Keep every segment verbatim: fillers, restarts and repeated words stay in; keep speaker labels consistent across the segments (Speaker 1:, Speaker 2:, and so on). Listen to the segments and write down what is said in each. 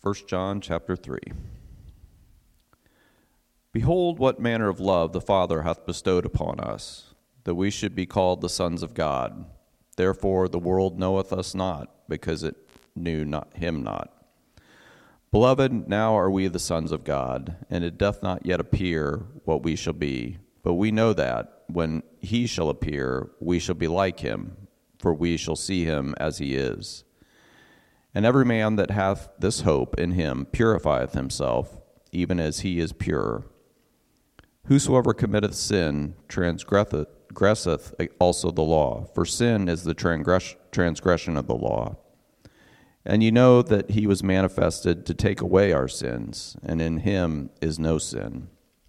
Speaker 1: First John chapter three. Behold, what manner of love the Father hath bestowed upon us, that we should be called the sons of God. Therefore the world knoweth us not, because it knew not him not. Beloved, now are we the sons of God, and it doth not yet appear what we shall be. But we know that, when he shall appear, we shall be like him, for we shall see him as he is. And every man that hath this hope in him purifieth himself, even as he is pure. Whosoever committeth sin transgresseth also the law, for sin is the transgress- transgression of the law. And ye know that he was manifested to take away our sins, and in him is no sin.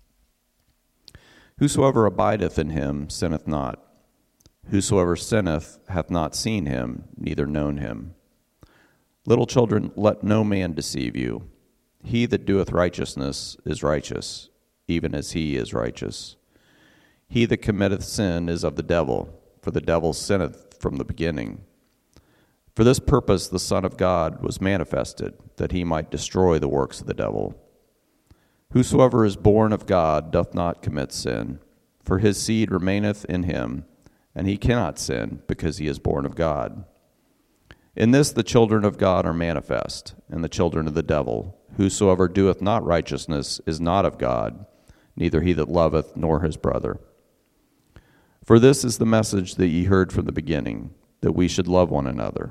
Speaker 1: Whosoever abideth in him sinneth not. Whosoever sinneth hath not seen him, neither known him. Little children, let no man deceive you. He that doeth righteousness is righteous, even as he is righteous. He that committeth sin is of the devil, for the devil sinneth from the beginning. For this purpose the Son of God was manifested, that he might destroy the works of the devil. Whosoever is born of God doth not commit sin, for his seed remaineth in him, and he cannot sin, because he is born of God. In this the children of God are manifest, and the children of the devil. Whosoever doeth not righteousness is not of God, neither he that loveth nor his brother. For this is the message that ye heard from the beginning, that we should love one another.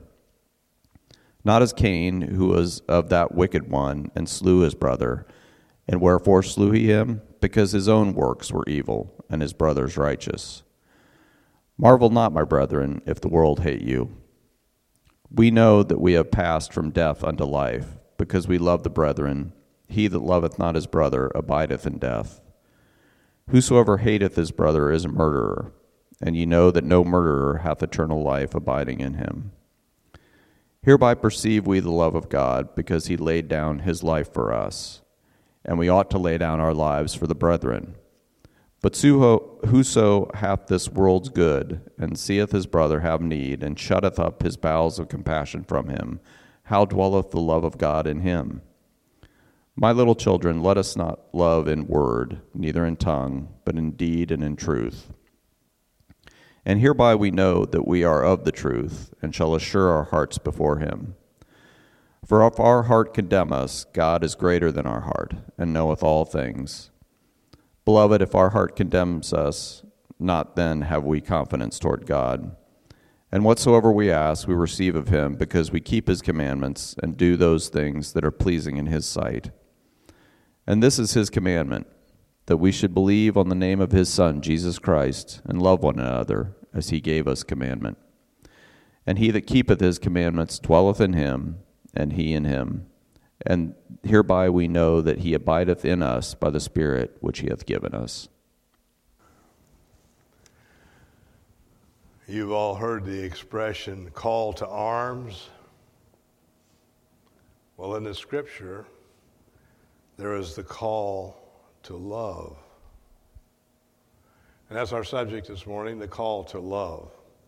Speaker 1: Not as Cain, who was of that wicked one, and slew his brother. And wherefore slew he him? Because his own works were evil, and his brother's righteous. Marvel not, my brethren, if the world hate you. We know that we have passed from death unto life, because we love the brethren. He that loveth not his brother abideth in death. Whosoever hateth his brother is a murderer, and ye know that no murderer hath eternal life abiding in him. Hereby perceive we the love of God, because he laid down his life for us, and we ought to lay down our lives for the brethren. But whoso hath this world's good, and seeth his brother have need, and shutteth up his bowels of compassion from him, how dwelleth the love of God in him? My little children, let us not love in word, neither in tongue, but in deed and in truth. And hereby we know that we are of the truth, and shall assure our hearts before him. For if our heart condemn us, God is greater than our heart, and knoweth all things. Beloved, if our heart condemns us, not then have we confidence toward God. And whatsoever we ask, we receive of him, because we keep his commandments, and do those things that are pleasing in his sight. And this is his commandment, that we should believe on the name of his Son, Jesus Christ, and love one another, as he gave us commandment. And he that keepeth his commandments dwelleth in him, and he in him. And hereby we know that he abideth in us by the Spirit which he hath given us.
Speaker 2: You've all heard the expression, call to arms. Well, in the scripture, there is the call to love. And that's our subject this morning, the call to love.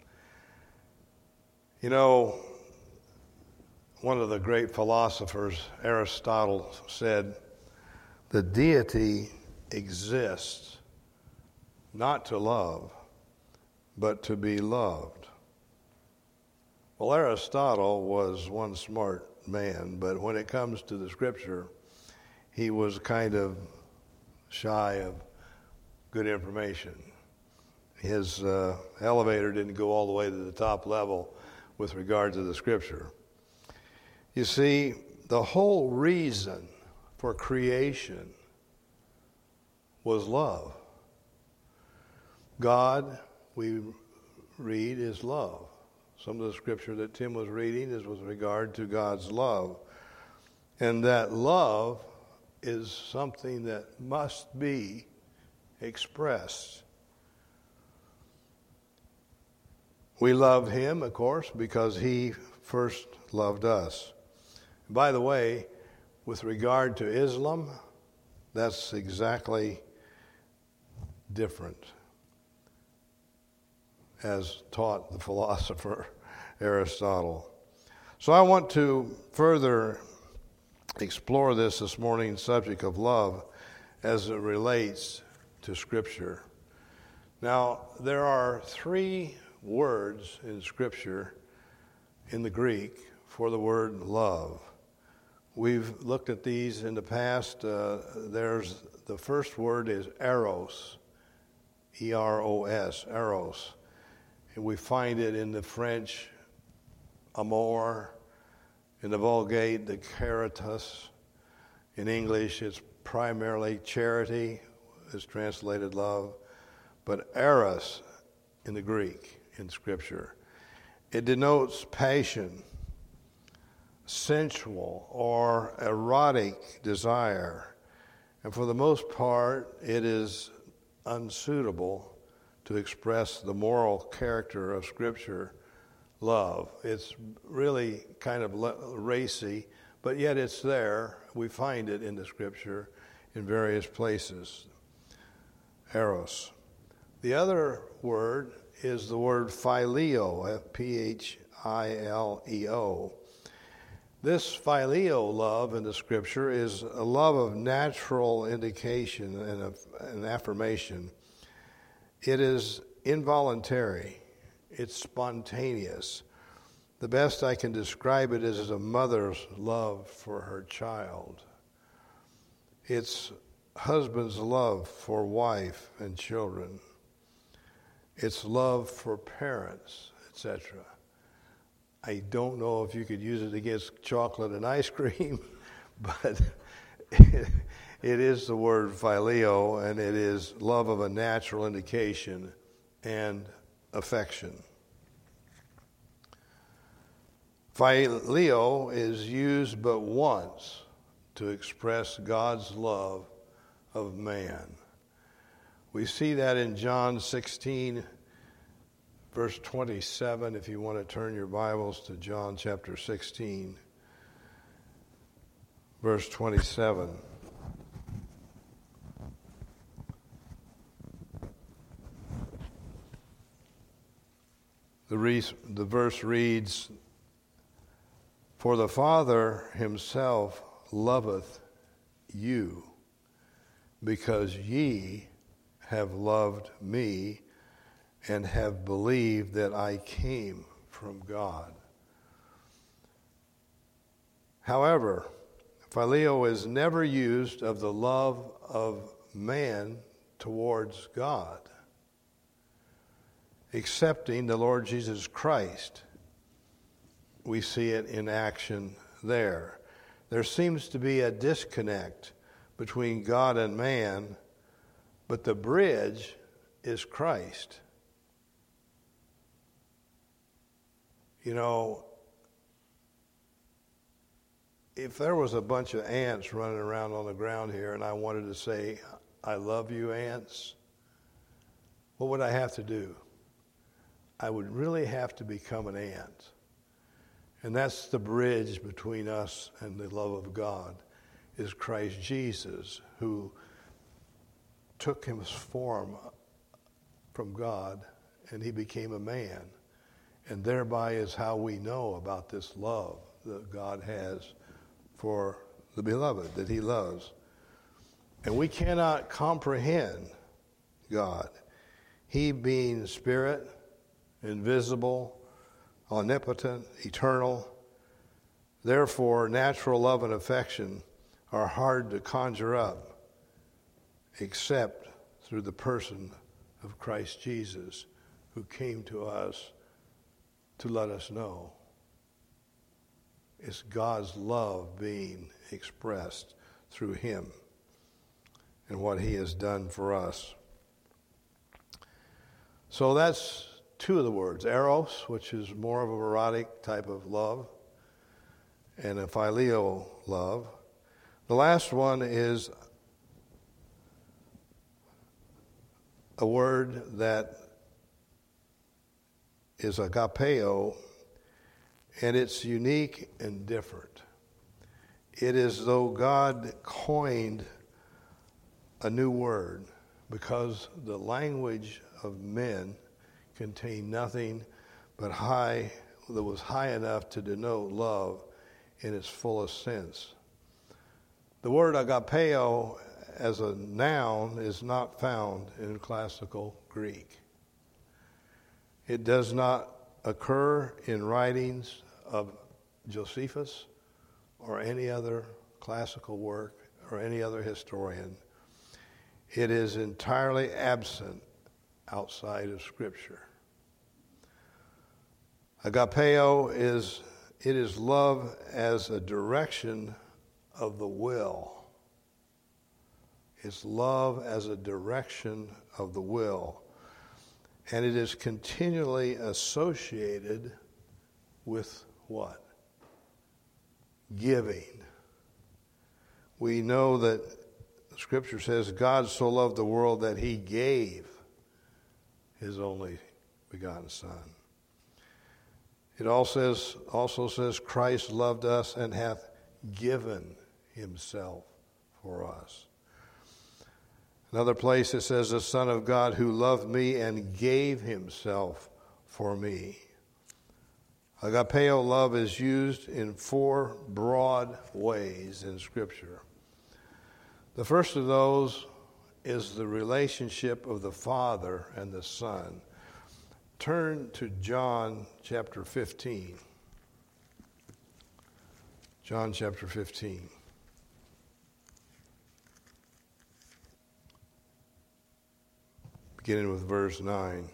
Speaker 2: You know, one of the great philosophers, Aristotle, said, the deity exists not to love, but to be loved. Well, Aristotle was one smart man, but when it comes to the scripture, he was kind of shy of good information. His uh, elevator didn't go all the way to the top level with regard to the scripture. You see, the whole reason for creation was love. God, we read, is love. Some of the scripture that Tim was reading is with regard to God's love. And that love is something that must be expressed. We love him, of course, because he first loved us. By the way, with regard to Islam, that's exactly different, as taught the philosopher Aristotle. So I want to further explore this this morning subject of love as it relates to Scripture. Now, there are three words in Scripture in the Greek for the word love. We've looked at these in the past. Uh, there's the first word is eros, E R O S, eros. And we find it in the French, amour, in the Vulgate, the caritas. In English, it's primarily charity, is translated love. But eros in the Greek, in Scripture, it denotes passion, sensual or erotic desire. And for the most part, it is unsuitable to express the moral character of Scripture, love. It's really kind of racy, but yet it's there. We find it in the Scripture in various places. Eros. The other word is the word phileo, F P H I L E O. This phileo love in the Scripture is a love of natural indication and of, an affirmation. It is involuntary. It's spontaneous. The best I can describe it is as a mother's love for her child. It's husband's love for wife and children. It's love for parents, et cetera. I don't know if you could use it against chocolate and ice cream, but it, it is the word phileo, and it is love of a natural indication and affection. Phileo is used but once to express God's love of man. We see that in John sixteen, verse twenty-seven, if you want to turn your Bibles to John chapter sixteen, verse twenty-seven. The, re- the verse reads, "For the Father himself loveth you, because ye have loved me and have believed that I came from God." However, phileo is never used of the love of man towards God, excepting the Lord Jesus Christ. We see it in action there. There seems to be a disconnect between God and man, but the bridge is Christ. You know, if there was a bunch of ants running around on the ground here and I wanted to say, "I love you, ants," what would I have to do? I would really have to become an ant. And that's the bridge between us and the love of God, is Christ Jesus, who took his form from God and he became a man. And thereby is how we know about this love that God has for the beloved, that he loves. And we cannot comprehend God. He being spirit, invisible, omnipotent, eternal. Therefore, natural love and affection are hard to conjure up except through the person of Christ Jesus, who came to us to let us know. It's God's love being expressed through him and what he has done for us. So that's two of the words, eros, which is more of a erotic type of love, and a phileo love. The last one is a word that is agapeo, and it's unique and different. It is though God coined a new word, because the language of men contained nothing but high, that was high enough to denote love in its fullest sense. The word agapeo as a noun is not found in classical Greek. It does not occur in writings of Josephus or any other classical work or any other historian. It is entirely absent outside of Scripture. Agapeo is, it is love as a direction of the will. It's love as a direction of the will. And it is continually associated with what? Giving. We know that Scripture says God so loved the world that he gave his only begotten Son. It also says, also says Christ loved us and hath given himself for us. Another place it says the Son of God who loved me and gave himself for me. Agapeo love is used in four broad ways in Scripture. The first of those is the relationship of the Father and the Son. Turn to John chapter fifteen. John chapter fifteen. Beginning with verse nine.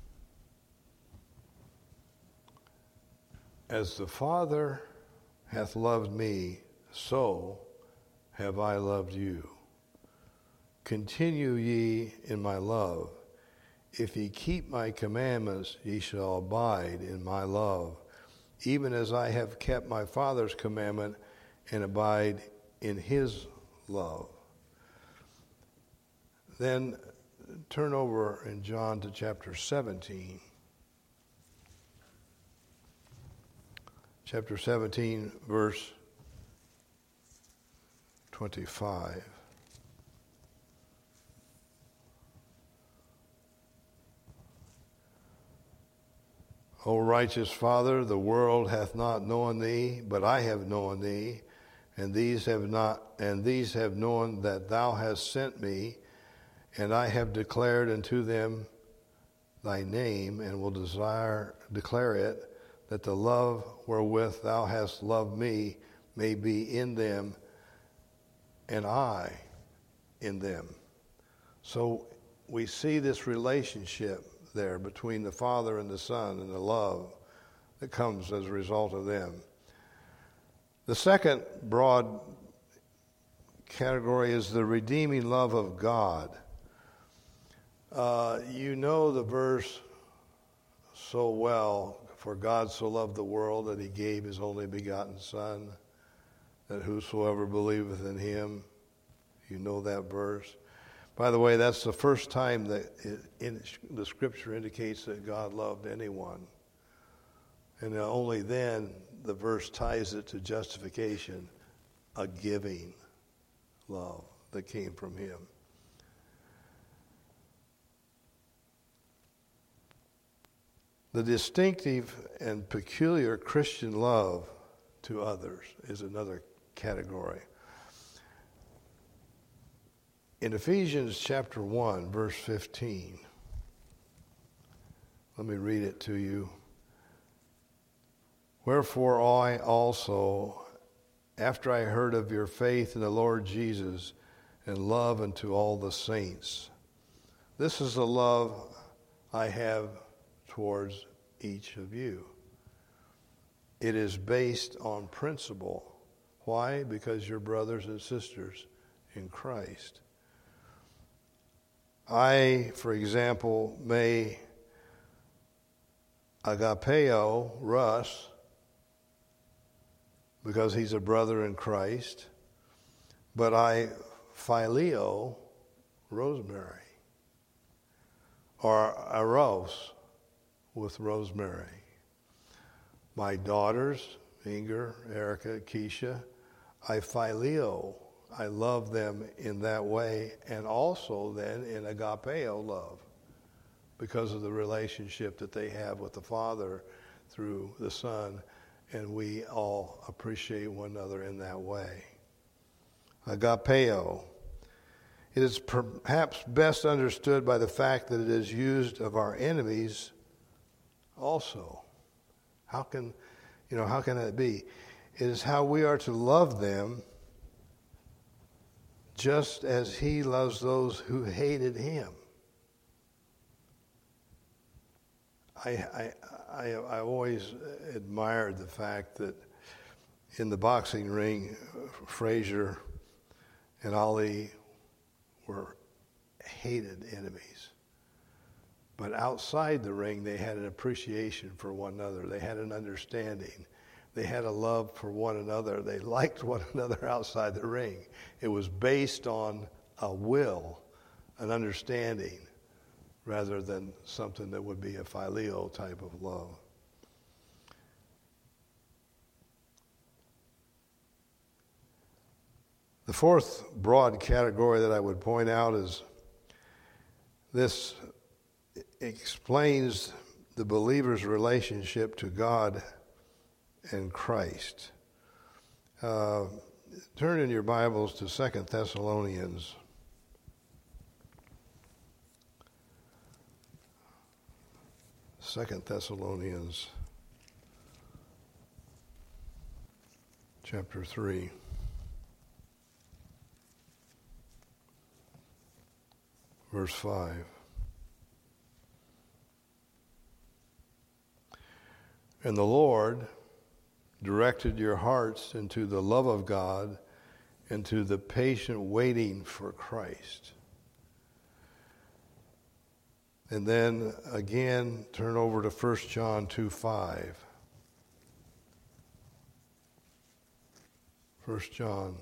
Speaker 2: As the Father hath loved me, so have I loved you. Continue ye in my love. If ye keep my commandments, ye shall abide in my love, even as I have kept my Father's commandment and abide in his love. Then turn over in John to chapter seventeen. Chapter seventeen, verse twenty-five. O righteous Father, the world hath not known thee, but I have known thee, and these have not, and these have known that thou hast sent me, and I have declared unto them thy name, and will desire declare it, that the love wherewith thou hast loved me may be in them, and I in them. So we see this relationship there between the Father and the Son and the love that comes as a result of them. The second broad category is the redeeming love of God. Uh, you know the verse so well, for God so loved the world that he gave his only begotten Son, that whosoever believeth in him, you know that verse. By the way, that's the first time that it, in the Scripture indicates that God loved anyone. And only then the verse ties it to justification, a giving love that came from him. The distinctive and peculiar Christian love to others is another category. In Ephesians chapter one, verse fifteen, let me read it to you. Wherefore I also, after I heard of your faith in the Lord Jesus and love unto all the saints, this is the love I have towards each of you. It is based on principle. Why? Because you're brothers and sisters in Christ. I, for example, may agapeo Russ because he's a brother in Christ, but I phileo Rosemary, or eros with Rosemary. My daughters, Inger, Erica, Keisha, I phileo. I love them in that way, and also then in agapeo love, because of the relationship that they have with the Father through the Son, and we all appreciate one another in that way. agapeo. It is perhaps best understood by the fact that it is used of our enemies also. How can, you know, how can that be? It is how we are to love them just as he loves those who hated him. I, I, I, I always admired the fact that in the boxing ring, Frazier and Ali were hated enemies. But outside the ring, they had an appreciation for one another. They had an understanding. They had a love for one another. They liked one another outside the ring. It was based on a will, an understanding, rather than something that would be a phileo type of love. The fourth broad category that I would point out is this explains the believer's relationship to God and Christ. Uh, turn in your Bibles to Second Thessalonians. Second Thessalonians chapter three. Verse five. And the Lord directed your hearts into the love of God and to the patient waiting for Christ. And then again, turn over to First John two five. First John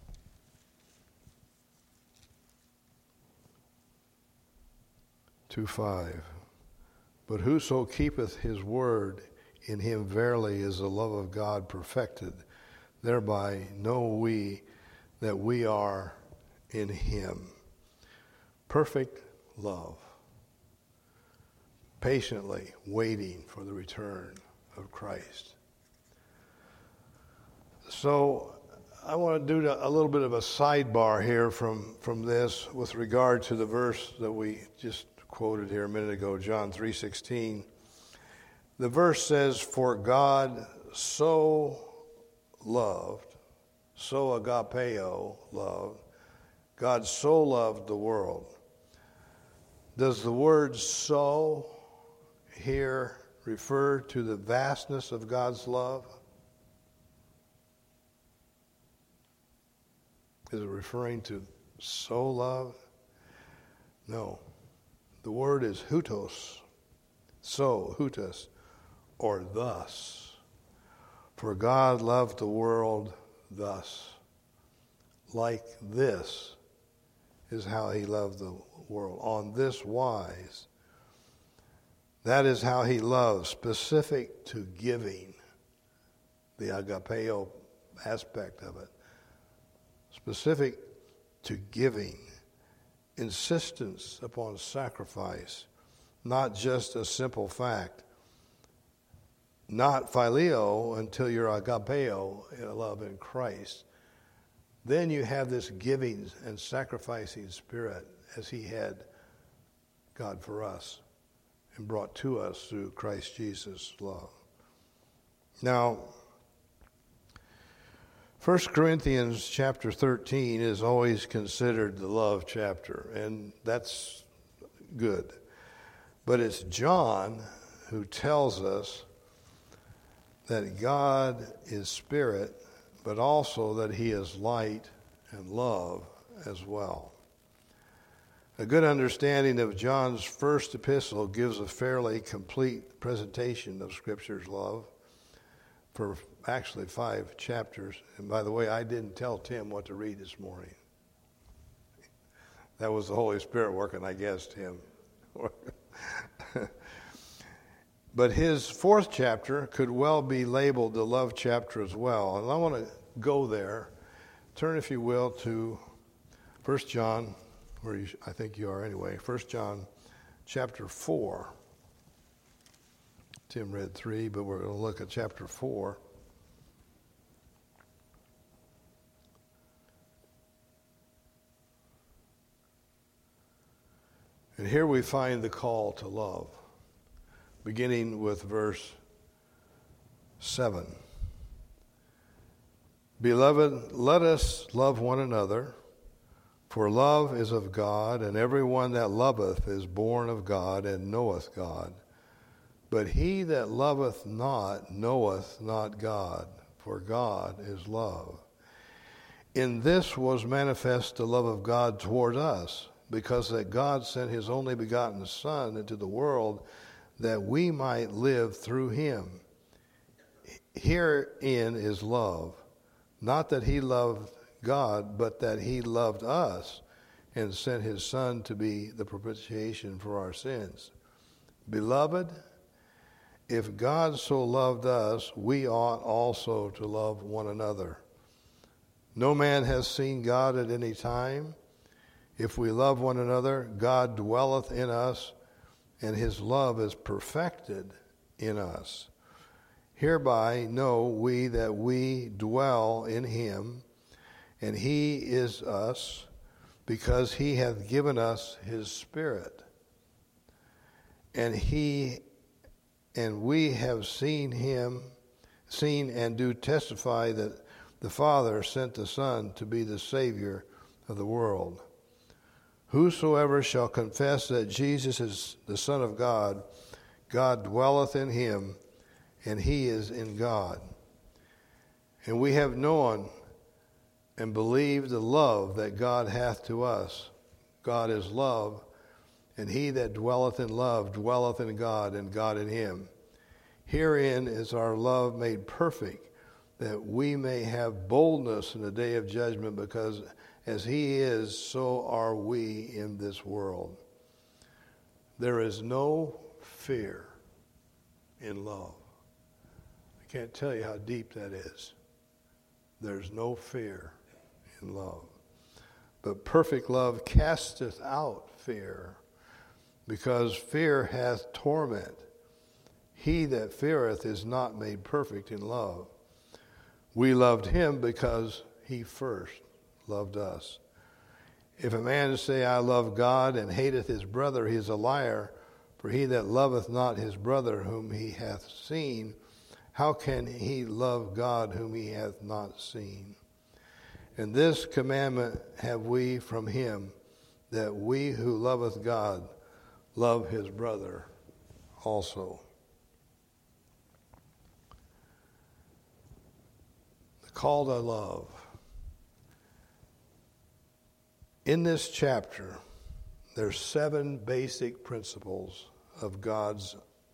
Speaker 2: two five. But whoso keepeth his word, in him verily is the love of God perfected. Thereby know we that we are in him. Perfect love. Patiently waiting for the return of Christ. So I want to do a little bit of a sidebar here from, from this with regard to the verse that we just quoted here a minute ago, John three sixteen. The verse says, for God so loved, so agapeo loved, God so loved the world. Does the word so here refer to the vastness of God's love? Is it referring to so love? No. The word is hutos, so, hutos, or thus. For God loved the world thus. Like this is how he loved the world. On this wise. That is how he loves, specific to giving, the agapeo aspect of it. Specific to giving, insistence upon sacrifice, not just a simple fact. Not phileo until you're agapeo, love in Christ. Then you have this giving and sacrificing spirit as he had God for us and brought to us through Christ Jesus' love. Now, First Corinthians chapter thirteen is always considered the love chapter, and that's good. But it's John who tells us that God is spirit, but also that he is light and love as well. A good understanding of John's first epistle gives a fairly complete presentation of Scripture's love for actually five chapters. And by the way, I didn't tell Tim what to read this morning. That was the Holy Spirit working, I guess, Tim. But his fourth chapter could well be labeled the love chapter as well. And I want to go there. Turn, if you will, to First John, where you, I think you are anyway. First John chapter four. Tim read three, but we're going to look at chapter four. And here we find the call to love, beginning with verse seven. Beloved, let us love one another, for love is of God, and everyone that loveth is born of God and knoweth God. But he that loveth not knoweth not God, for God is love. In this was manifest the love of God toward us, because that God sent his only begotten Son into the world that we might live through him. Herein is love, not that he loved God, but that he loved us and sent his Son to be the propitiation for our sins. Beloved, if God so loved us, we ought also to love one another. No man has seen God at any time. If we love one another, God dwelleth in us, and his love is perfected in us. Hereby know we that we dwell in him, and he is us, because he hath given us his Spirit. And he and we have seen him, seen and do testify that the Father sent the Son to be the Savior of the world. Whosoever shall confess that Jesus is the Son of God, God dwelleth in him, and he is in God. And we have known and believed the love that God hath to us. God is love, and he that dwelleth in love dwelleth in God, and God in him. Herein is our love made perfect, that we may have boldness in the day of judgment, because as he is, so are we in this world. There is no fear in love. I can't tell you how deep that is. There's no fear in love. But perfect love casteth out fear, because fear hath torment. He that feareth is not made perfect in love. We loved him because he first loved us. If a man say, I love God, and hateth his brother, he is a liar. For he that loveth not his brother whom he hath seen, how can he love God whom he hath not seen? And this commandment have we from him, that we who loveth God love his brother also. The call to love. In this chapter, there's seven basic principles of God's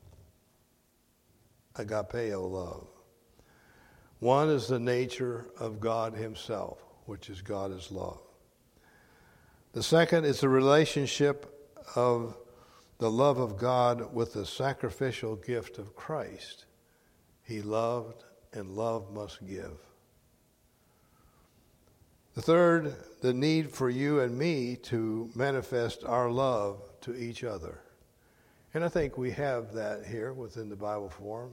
Speaker 2: agapeo love. One is the nature of God himself, which is God is love. The second is the relationship of the love of God with the sacrificial gift of Christ. He loved, and love must give. The third, the need for you and me to manifest our love to each other. And I think we have that here within the Bible form.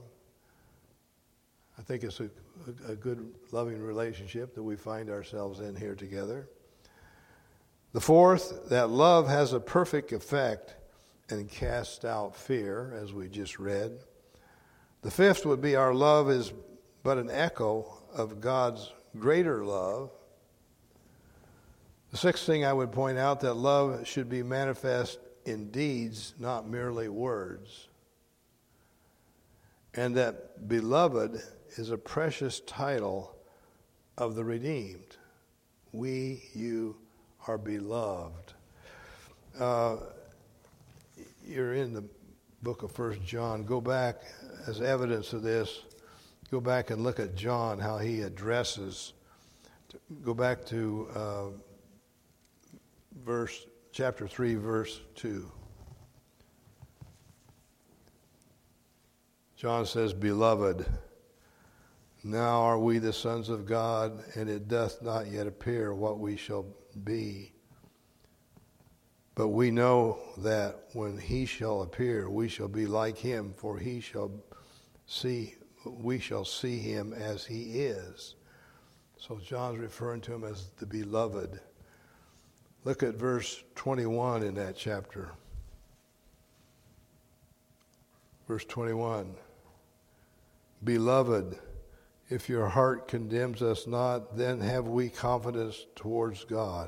Speaker 2: I think it's a, a, a good, loving relationship that we find ourselves in here together. The fourth, that love has a perfect effect and casts out fear, as we just read. The fifth would be our love is but an echo of God's greater love. The sixth thing I would point out, that love should be manifest in deeds, not merely words. And that beloved is a precious title of the redeemed. We, you, are beloved. Uh, you're in the book of First John. Go back, as evidence of this, go back and look at John, how he addresses. Go back to uh, verse chapter three, verse two. John says, Beloved, now are we the sons of God, and it doth not yet appear what we shall be. But we know that when he shall appear, we shall be like him, for he shall see, we shall see him as he is. So John's referring to him as the beloved. Look at verse twenty-one in that chapter. Verse twenty-one. Beloved, if your heart condemns us not, then have we confidence towards God.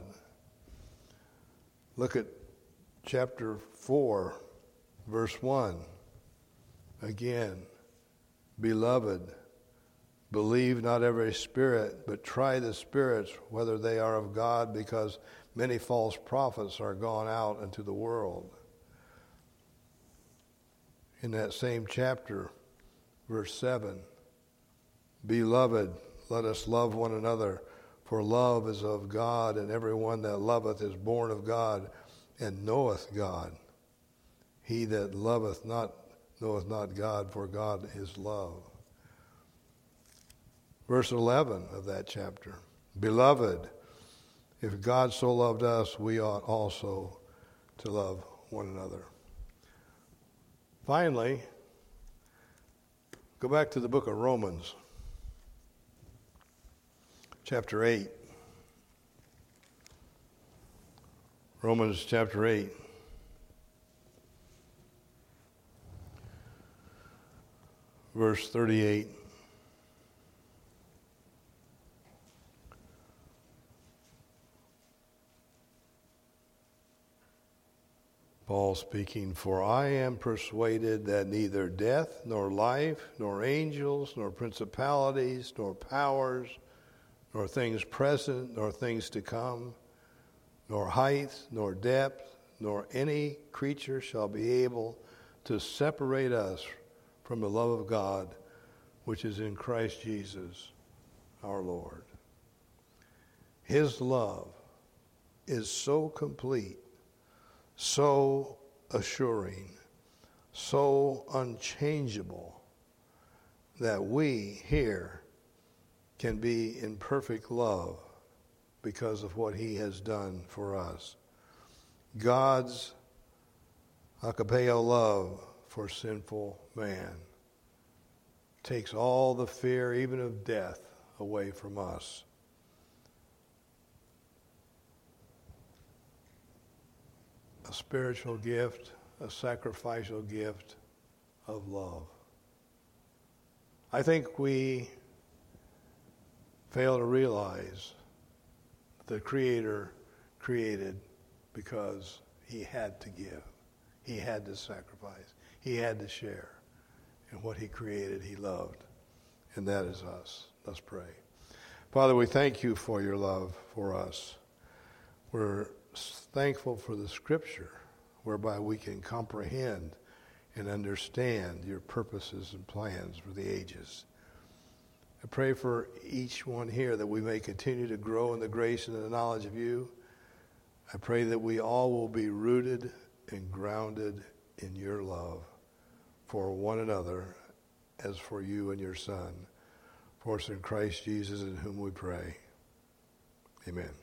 Speaker 2: Look at chapter four, verse one. Again, beloved, believe not every spirit, but try the spirits whether they are of God, because many false prophets are gone out into the world. In that same chapter, verse seven, beloved, let us love one another, for love is of God, and everyone that loveth is born of God, and knoweth God. He that loveth not knoweth not God, for God is love. Verse eleven of that chapter, beloved, if God so loved us, we ought also to love one another. Finally, go back to the book of Romans, chapter eight. Romans chapter eight. Verse thirty-eight. Paul speaking, for I am persuaded that neither death, nor life, nor angels, nor principalities, nor powers, nor things present, nor things to come, nor height, nor depth, nor any creature shall be able to separate us from the love of God, which is in Christ Jesus, our Lord. His love is so complete, so assuring, so unchangeable, that we here can be in perfect love because of what he has done for us. God's agapeo love for sinful man takes all the fear, even of death, away from us. A spiritual gift, a sacrificial gift of love. I think we fail to realize the Creator created because he had to give. He had to sacrifice. He had to share. And what he created, he loved. And that is us. Let's pray. Father, we thank you for your love for us. We're thankful for the Scripture whereby we can comprehend and understand your purposes and plans for the ages. I pray for each one here that we may continue to grow in the grace and the knowledge of you. I pray that we all will be rooted and grounded in your love for one another as for you and your Son. For it's in Christ Jesus in whom we pray. Amen.